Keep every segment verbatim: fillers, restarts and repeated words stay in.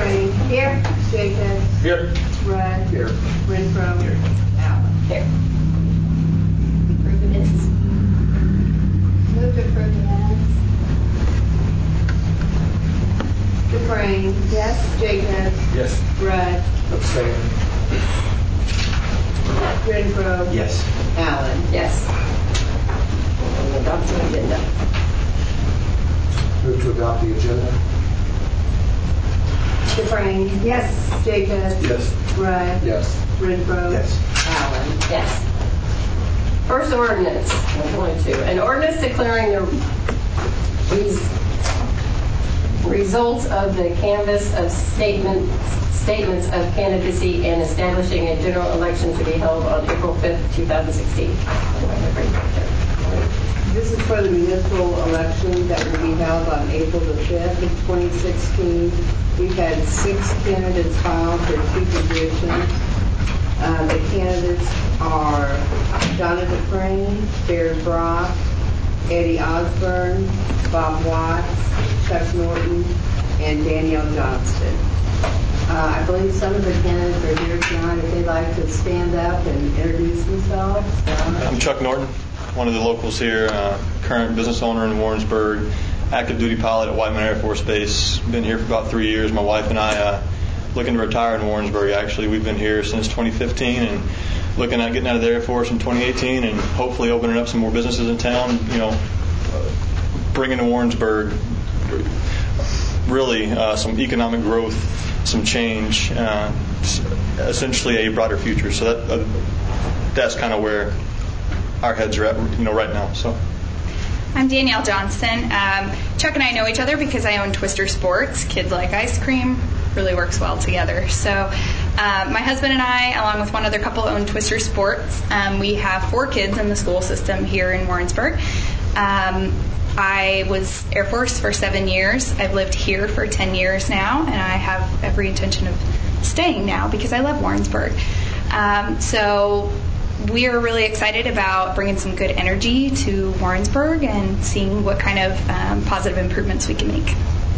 Dufresne. Here. Jacobs. Here. Rudd. Here. Renfro. Here. Allen. Here. Approve the minutes. Move to approve the minutes. Dufresne. Yes. Jacobs. Yes. Rudd. Abstain. Renfro. Yes. Allen. Yes. And the adoption agenda. Move to adopt the agenda. Dufresne. Yes. Jacobs. Yes. Rudd. Yes. Renfro. Yes. Allen. Yes. First ordinance, one twenty-two. An ordinance declaring the res- results of the canvass of statements statements of candidacy and establishing a general election to be held on April fifth, twenty sixteen. This is for the municipal election that will be held on April the fifth of twenty sixteen. We've had six candidates filed for two positions. Uh, the candidates are Donna Dufresne, Baird Brock, Eddie Osborne, Bob Watts, Chuck Norton, and Danielle Johnston. Uh, I believe some of the candidates are here tonight. If they'd like to stand up and introduce themselves. I'm Chuck Norton, one of the locals here, uh, current business owner in Warrensburg, active duty pilot at Whiteman Air Force Base. Been here for about three years. My wife and I uh, looking to retire in Warrensburg. Actually, we've been here since twenty fifteen and looking at getting out of the Air Force in twenty eighteen and hopefully opening up some more businesses in town. You know, uh, bringing to Warrensburg really uh, some economic growth, some change, uh, essentially a brighter future. So that uh, that's kind of where our heads are at, you know, right now. So. I'm Danielle Johnston. Um, Chuck and I know each other because I own Twister Sports. Kids like ice cream. Really works well together. So uh, my husband and I, along with one other couple, own Twister Sports. Um, we have four kids in the school system here in Warrensburg. Um, I was Air Force for seven years. I've lived here for ten years now, and I have every intention of staying now because I love Warrensburg. Um, so we are really excited about bringing some good energy to Warrensburg and seeing what kind of um, positive improvements we can make.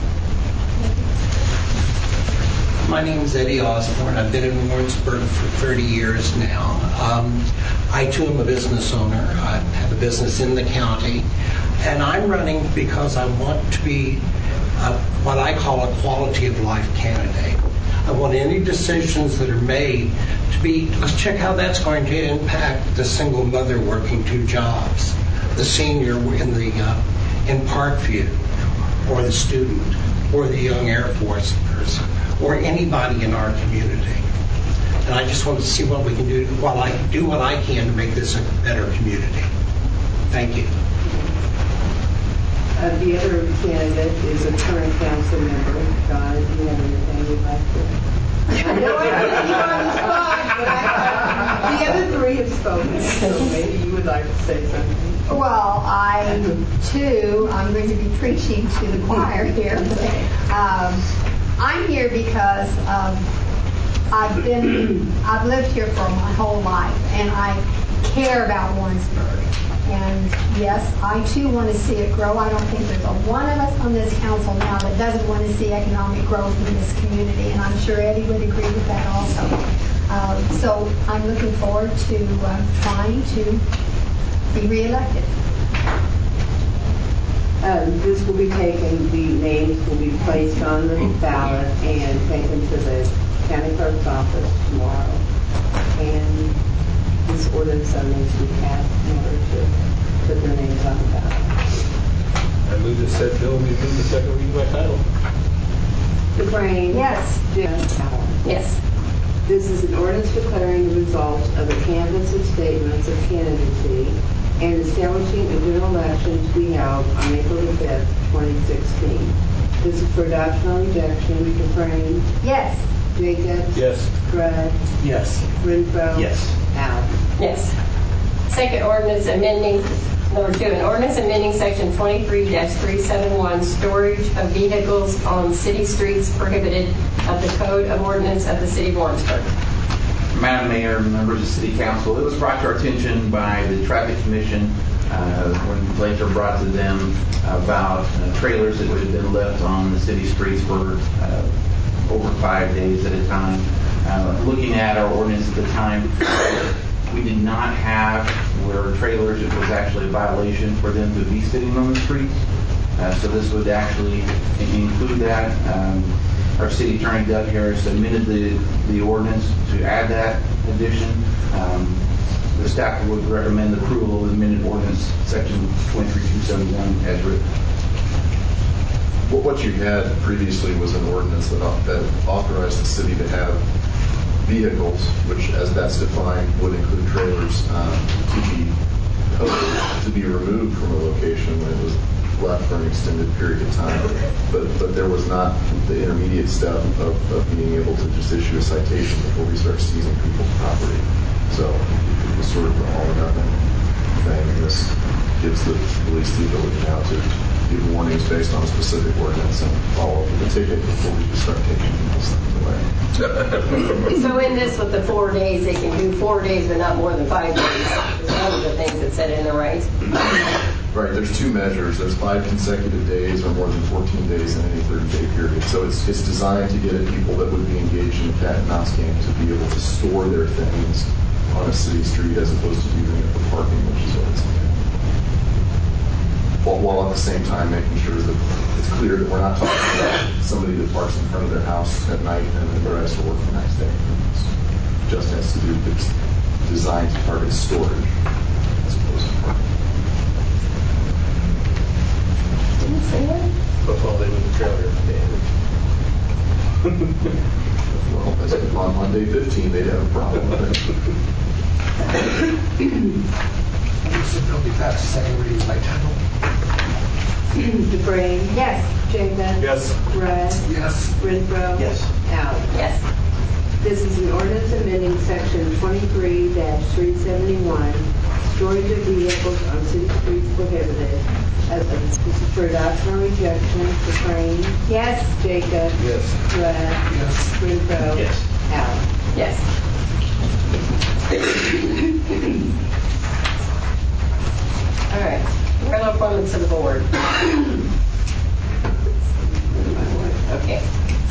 My name is Eddie Osborne. I've been in Warrensburg for thirty years now. Um, I, too, am a business owner. I have a business in the county. And I'm running because I want to be uh, what I call a quality of life candidate. I want any decisions that are made to be, let's check how that's going to impact the single mother working two jobs, the senior in the uh, in Parkview, or the student, or the young Air Force person, or anybody in our community. And I just want to see what we can do, while I do what I can to make this a better community. Thank you. Uh, the other candidate is a current council member. Donna, do you have anything you'd like to? I know I put you on the spot, but I, the other three have spoken, so maybe you would like to say something. Well, I, too, I'm going to be preaching to the choir here. Um, I'm here because um, I've been, I've lived here for my whole life, and I care about Warrensburg. And yes, I too want to see it grow. I don't think there's a one of us on this council now that doesn't want to see economic growth in this community, and I'm sure Eddie would agree with that also. Um, so I'm looking forward to uh, trying to be reelected. Um, this will be taken, the names will be placed on the ballot and taken to the county clerk's office tomorrow. And this ordinance so needs to be passed in order to put their names on the ballot. I move this said bill and be moved to second reading by title. Dufresne. Yes. Jim. Allen. Yes. This is an ordinance declaring the result of a canvass of statements of candidacy and establishing a general election to be held on April the fifth, twenty sixteen. This is for adoption or rejection. Dufresne. Yes. Jacobs. Yes. Rudd. Yes. Renfro. Yes. Allen. Yes. Second ordinance amending, number two, an ordinance amending section twenty-three dash three seventy-one, storage of vehicles on city streets prohibited of the Code of Ordinance of the City of Warrensburg. Madam Mayor, members of City Council, it was brought to our attention by the Traffic Commission uh, when the legislature brought to them about uh, trailers that had been left on the city streets for uh, over five days at a time. Uh, looking at our ordinance at the time, we did not have where trailers, it was actually a violation for them to be sitting on the streets. Uh, so this would actually include that. Um, our city attorney, Doug Harris, amended the, the ordinance to add that addition. Um, the staff would recommend the approval of the amended ordinance, section twenty-three two seventy-one, as written. What what you had previously was an ordinance that, that authorized the city to have vehicles, which, as that's defined, would include trailers, um, to be towed, to be removed from a location when it was left for an extended period of time. But but there was not the intermediate step of, of being able to just issue a citation before we start seizing people's property. So it was sort of the all or nothing thing, and this gives the police the ability now to give warnings based on a specific ordinance and follow up with a ticket before we just start taking people's things away. So in this, with the four days, they can do four days, but not more than five days. Is one of the things that's said in the right. Right, there's two measures. There's five consecutive days or more than fourteen days in any thirty-day period. So it's it's designed to get at people that would be engaged in a cat and mouse game to be able to store their things on a city street as opposed to using it for parking, which is what it's intended. While, while at the same time making sure that it's clear that we're not talking about somebody that parks in front of their house at night and then drives to work the next day. It just has to do, it's designed to target storage as opposed to parking. Didn't say that. But while they move the trailer, Well, as of on, on day fifteen, they'd have a problem with it. So they'll be passed second reading by title. Dufresne? Yes. Jacobs? Yes. Rudd? Yes. Renfro? Yes. Allen? Yes. This is an ordinance amending section twenty-three three seventy-one, storage of vehicles on city streets prohibited. As a, this is for adoption or rejection. Dufresne? Yes. Jacobs? Yes. Rudd? Yes. Renfro? Yes. Allen? Yes. All right. Regular appointments to the board. Okay.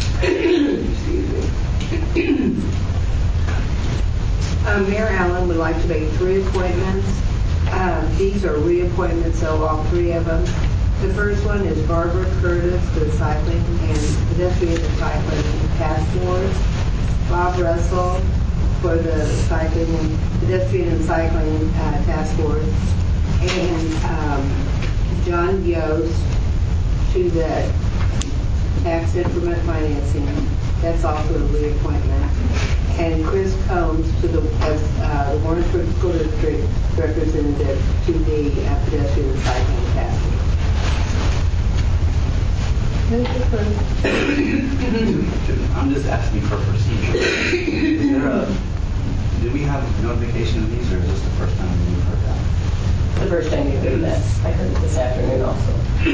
Um, Mayor Allen would like to make three appointments. Um, these are reappointments, so all three of them. The first one is Barbara Curtis to the Cycling and Pedestrian Cycling Task Force. Bob Russell for the Cycling and Pedestrian and Cycling uh, Task Force. And um, John Yost to the Tax Increment Financing. That's also a reappointment. And Chris Combs to the as uh, the Warrensburg School District representative to the uh, Pedestrian and Cycling Task Force. Move to approve. I'm just asking for procedure. Is there a, do we have notification of these, or is this the first time we've heard that? The first time you heard that, I heard it this afternoon also.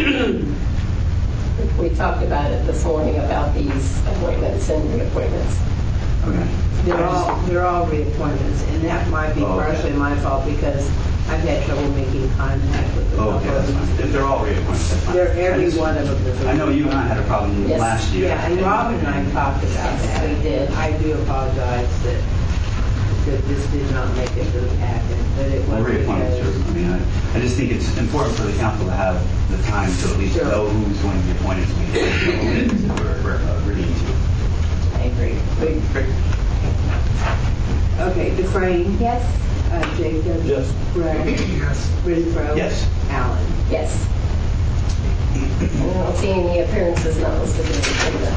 We talked about it this morning about these appointments and reappointments. Okay. They're all they're all reappointments, and that might be Oh, okay. partially my fault because I've had trouble making contact with them. Oh, okay, that's fine. If they're all reappointments, that's fine. They're I every just- one of them. is a I know you and I had a problem Yes. last year. Yeah, and Robin and I talked about Yes, that. we did. I do apologize that that this did not make it to the packet, but it Well, was reappointments are, because I mean, I, I just think it's important for the council to have the time to at least Sure. know who's going to be appointed to be that we're, we're agreeing to. I agree. we, okay, Dufresne. Yes. Uh, Jacobs. Yes. Rudd. Yes. Renfro. Yes. Allen. Yes. I don't see any appearances not listed in the agenda.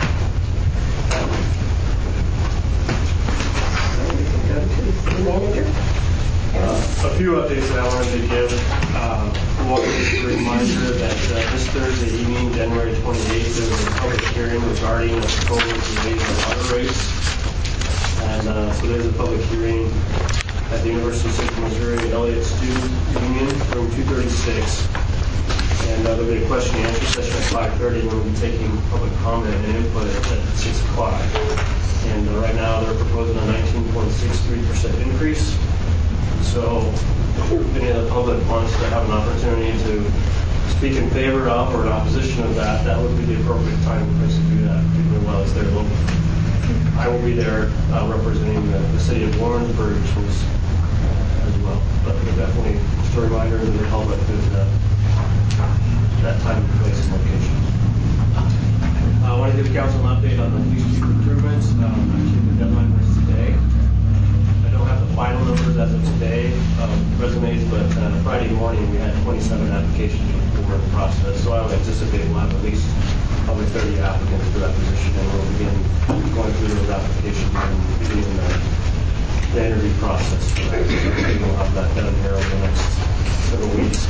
Go to the manager. Uh, a few updates that I wanted to give. Uh, one is a reminder that uh, this Thursday evening, January twenty-eighth, there was a public hearing regarding a proposal to raise the water rates. And uh, so there's a public hearing at the University of Central Missouri Elliott Student Union, room two thirty-six. And uh, there'll be a question and answer session at five thirty, and we'll be taking public comment and input at six o'clock. And uh, right now they're proposing a nineteen point six three percent increase. So if any of the public wants to have an opportunity to speak in favor of or in opposition of that, that would be the appropriate time and place to do that, particularly while it's there locally. I will be there uh, representing the, the city of Warrensburg as, as well. But definitely just a reminder to the public that uh, that time, place, and location. Uh, I want to give the council an update on the police chief improvements. Um, actually, the deadline was today. Uh, I don't have the final numbers as of today, um, resumes, but uh, Friday morning we had twenty-seven applications for the process. So I would anticipate we'll have at least probably thirty applicants for that position, and we'll begin going through those applications and beginning the, the interview process. So we'll have that done here over the next several weeks.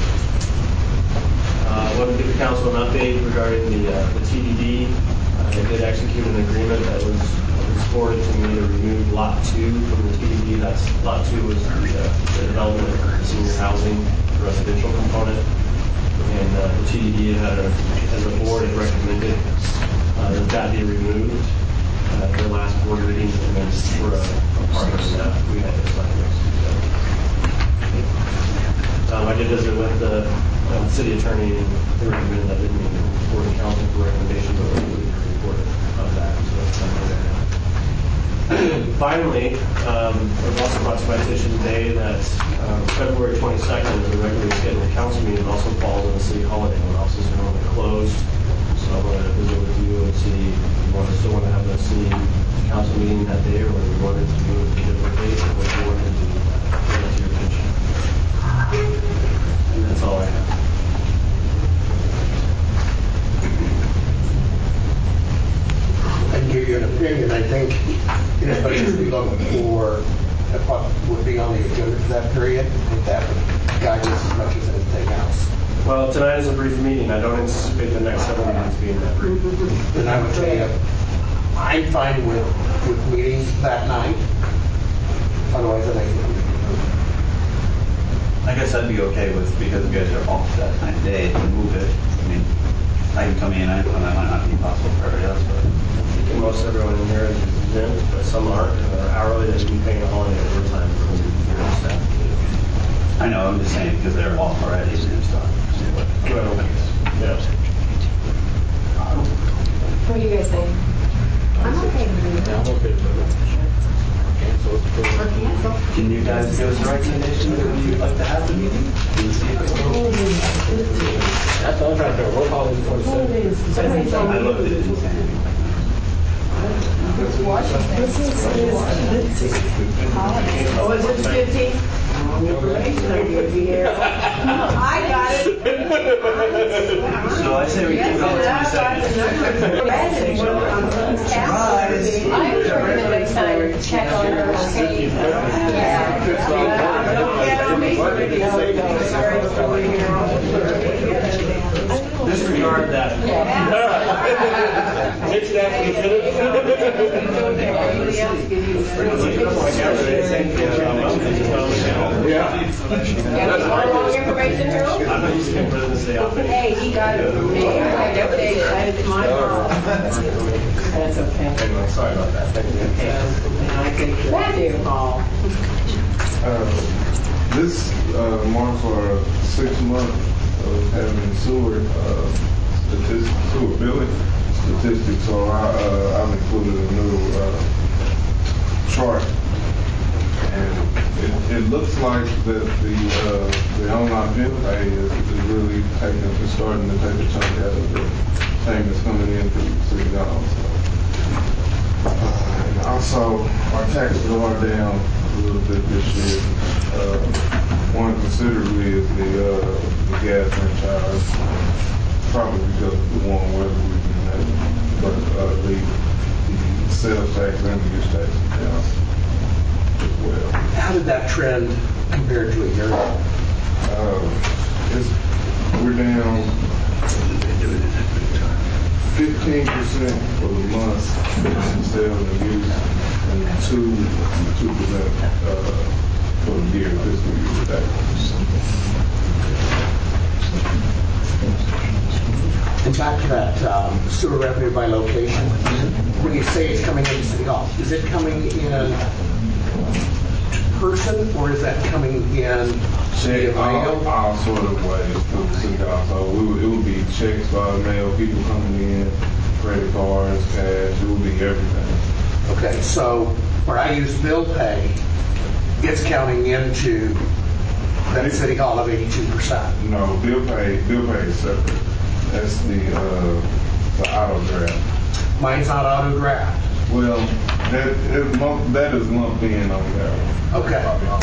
Uh, I want to give the council an update regarding the, uh, the T D D. Uh, they did execute an agreement that was, was forwarded to me to remove Lot two from the T D D. That's Lot two was the, uh, the development of senior housing residential component. And uh, the T D D had, a, as a board, had recommended uh, that that be removed uh, at their last board meeting, and then for a, a partner in that, we had to select next. So, um, I did visit with the uh, city attorney, and they recommended that didn't mean for the council for recommendation, but we would report of that. So that's something that finally, um, I was also brought to my attention today that um, February twenty-second is a regularly scheduled council meeting. It also falls on the city holiday when offices are normally closed. So I wanted to visit with you and see if you want to still want to have a city council meeting that day, or whether you wanted to do it a different date, or what you wanted to bring it to your attention. And that's all I have. I can give you an opinion. I think in as much as we look for what would be on the agenda for that period, I think that would guide us as much as anything else. Well, tonight is a brief meeting. I don't anticipate the next several meetings being that brief. Then I would tell you, I'm fine with, with meetings that night. Otherwise, I think it would be I guess I'd be okay with, because you guys are off that time of day, to move it. I mean, I can come in, I, that might not be possible for everybody else, but. I think most everyone in here is exempt, but some aren't, and are hourly, they should be paying a holiday overtime for their staff. I know, I'm just saying, because they're off already and stuff. Well, yeah. What do you guys think? I'm okay with Yeah, I'm okay with it. Cancel it. it. Or cancel. Can you guys give us a recommendation that you'd like to have the meeting? And see if it's That's what I'm trying to do. Roll call is twenty-six. I looked at it and said, Oh, is it fifty? Information I gave you here. I got it. so I say we keep it on the twenty-second. Surprise! I would recommend next time check on her page. Disregard that. Fix that for the minute. Yeah. That's wrong information, Harold? I'm not using it President's Day off. Hey, he got it from me. I never did. It's my fault. That's okay. Anyway, sorry about that. Thank you. And I take your call. Uh, this uh, marks our six months of having sewer uh, statistics, sewer billing statistics. So I, uh, I've included a new uh, chart, and it, it looks like that the uh, the online bill pay is, is really taking, is starting to take a chunk out of the payments coming in through the city dollars. Uh, and also, our taxes are down a little bit this year. Uh, one considerably is the, uh, the gas franchise, probably because of the warm weather we've been having. But uh, the, the sales tax and the use tax is down as well. How did that trend compared to a year ago? Uh, it's, we're down fifteen percent for the month in sales and use, and two two percent uh, for the year, fiscal year back. And back to that um, sewer revenue by location, when you say it's coming into City Hall, is it coming in person, or is that coming in via Check, all, mail? all sort of ways through the City Hall. So we would, it would be checks by mail, people coming in, credit cards, cash, it would be everything. Okay, so where I use bill pay, it's counting into that city hall of eighty-two percent. No, bill pay, bill pay is separate. That's the, uh, the auto draft. Mine's not auto draft. Well, that is lump, that is lumped in on there. Okay.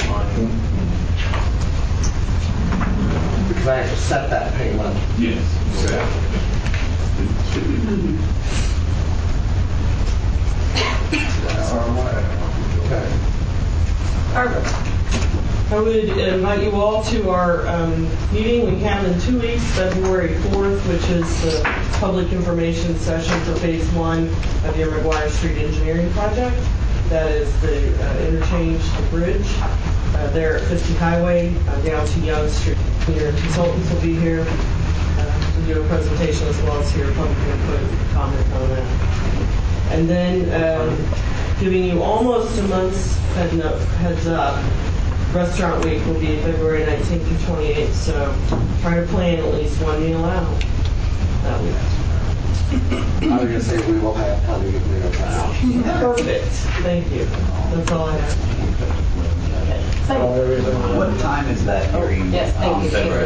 Because I have to set that payment. Yes. Okay. Barbara. I would invite you all to our um, meeting we have in two weeks, February fourth, which is the public information session for phase one of your McGuire Street Engineering Project. That is the uh, interchange, the bridge uh, there at fifty Highway uh, down to Young Street. Your consultants will be here uh, to do a presentation as well as hear public input, comment on that. And then um, giving you almost a month's head up, heads up. Restaurant week will be February nineteenth through twenty-eighth, so try to plan at least one meal out that week. I was going to say we will have plenty of meals out. Perfect. Thank you. That's all I have. Okay. What time is that hearing? Oh, yes, thank on you. February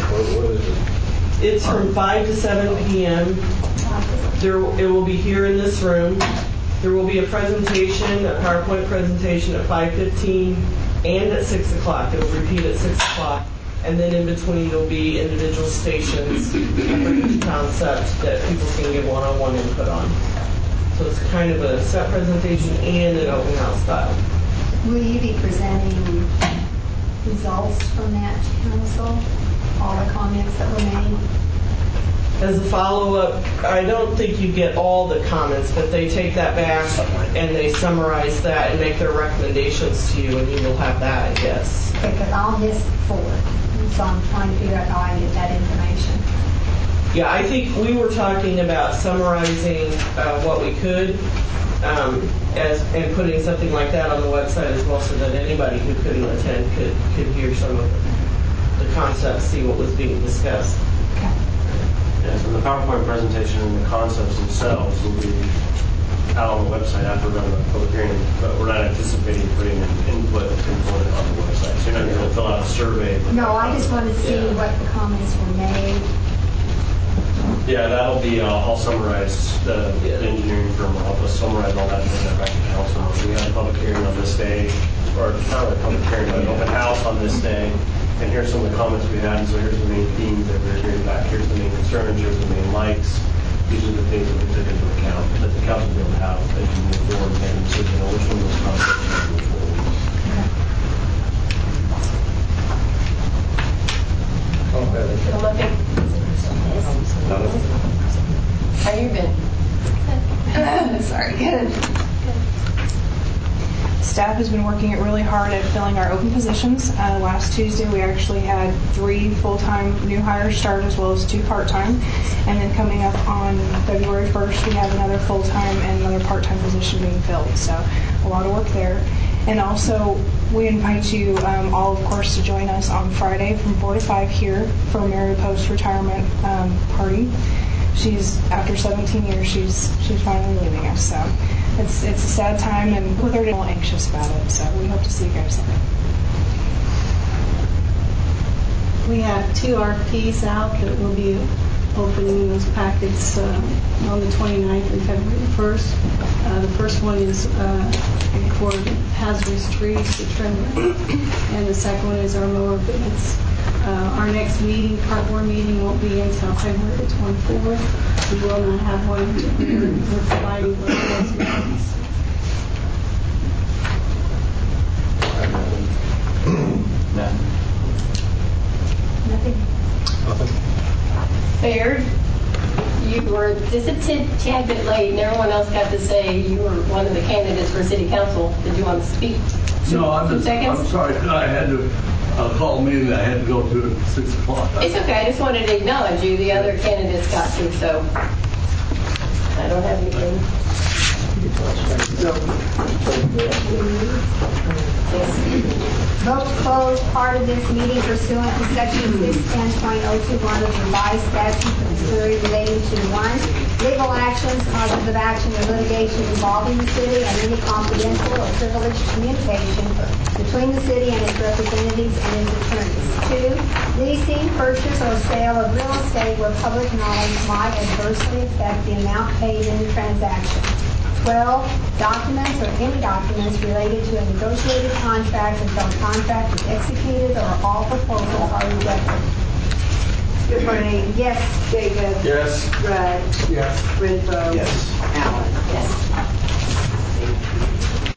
fourth? It's from five to seven p.m. There, it will be here in this room. There will be a presentation, a PowerPoint presentation at five fifteen and at six o'clock. It will repeat at six o'clock. And then in between, there will be individual stations for each concept that people can give one-on-one input on. So it's kind of a set presentation and an open house style. Will you be presenting results from that council? All the comments that were made? As a follow-up, I don't think you get all the comments, but they take that back and they summarize that and make their recommendations to you, and you will have that, I guess. Because I'll miss four, so I'm trying to figure out how I get that information. Yeah, I think we were talking about summarizing uh, what we could um, as and putting something like that on the website as well so that anybody who couldn't attend could, could hear some of the concepts, see what was being discussed. Yeah, so the PowerPoint presentation and the concepts themselves will be out on the website after we're done with the public hearing, but we're not anticipating putting an input component on the website. So you're not going to fill out a survey. No, I just want to see Yeah. what the comments were made. Yeah, that'll be, uh, I'll summarize, the, the engineering firm will help us summarize all that and send that back to council. So we have a public hearing on this day, or not really a public hearing, but an open house on this day. And here's some of the comments we had, and so here's the main themes that we're hearing back. Here's the main concerns, here's the main likes. These are the things that we took into account that the council will have as you move forward and make a decision on which one of those concepts you want to move forward. How you been? Sorry, good. Staff has been working really hard at filling our open positions. Uh, last Tuesday, we actually had three full-time new hires start as well as two part-time. And then coming up on February first, we have another full-time and another part-time position being filled. So a lot of work there. And also, we invite you um, all, of course, to join us on Friday from four to five here for Mary Post retirement um, party. She's, after seventeen years, she's she's finally leaving us. So it's it's a sad time, and with her, we're all anxious about it. So we hope to see you guys there. We have two R F Ps out that will be opening those packets uh, on the twenty-ninth and February first. Uh, the first one is uh, for hazardous trees to trim, and the second one is our mower bids. Uh, our next meeting, part board meeting, won't be until February the twenty-fourth. We will not have one. We're providing one of those meetings. Nothing. Baird, you were just a tad, tad bit late, and everyone else got to say you were one of the candidates for city council. Did you want to speak? No, I'm Two just, seconds? I'm sorry, I had to uh, call me and I had to go to it at six o'clock. It's okay. I just wanted to acknowledge you. The other candidates got to, so I don't have anything. Yes. Vote to close part of this meeting pursuant to section six ten point oh two one of the revised statute of Missouri relating to one, legal actions, causes of action, or litigation involving the city and any confidential or privileged communication between the city and its representatives and its attorneys. Two, leasing, purchase, or sale of real estate where public knowledge might adversely affect the amount paid in the transaction. twelve, documents or any documents related to a negotiated contract until a contract is executed or all proposals are rejected. Skip Ray. Yes. Jacob. Yes. Rudd. Yes. Renfro. Yes. Allen. Yes.